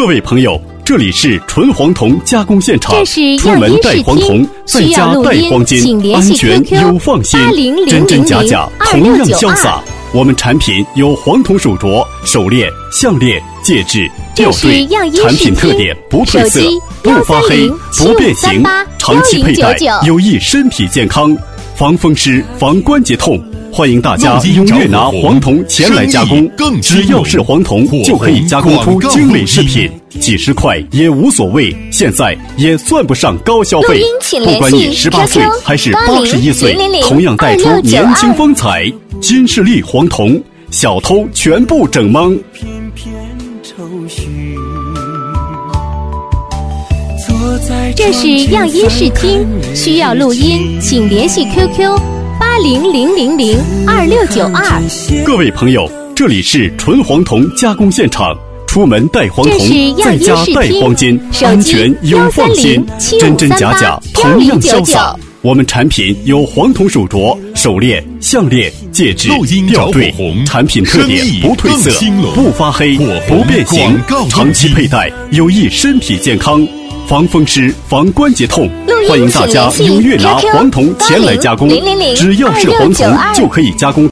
各位朋友，这里是纯黄铜加工现场， 这是出门带黄铜，在家带黄金，安全又放心，真真假假同样潇洒。我们产品有黄铜手镯、手链、项链、戒指、吊坠，产品特点不褪色、不发黑、不变形，长期佩戴有益身体健康，防风湿、防关节痛。欢迎大家踊跃拿黄铜前来加工，只要是黄铜就可以加工出精美饰品，几十块也无所谓。现在也算不上高消费，不管你18岁还是81岁，同样带出年轻风采。金士利黄铜，小偷全部整懵。 这是样音视听，需要录音，请联系 QQ。80002692。 各位朋友，这里是纯黄铜加工现场，出门带黄铜，在家带黄金，安全又放心，真真假假同样潇洒。我们产品有黄铜手镯、手链、项链、戒指、吊坠，产品特点不褪色、不发黑、不变形，长期佩戴有益身体健康，防风湿、防关节痛。欢迎大家踊跃拿黄铜前来加工，只要是黄铜就可以加工。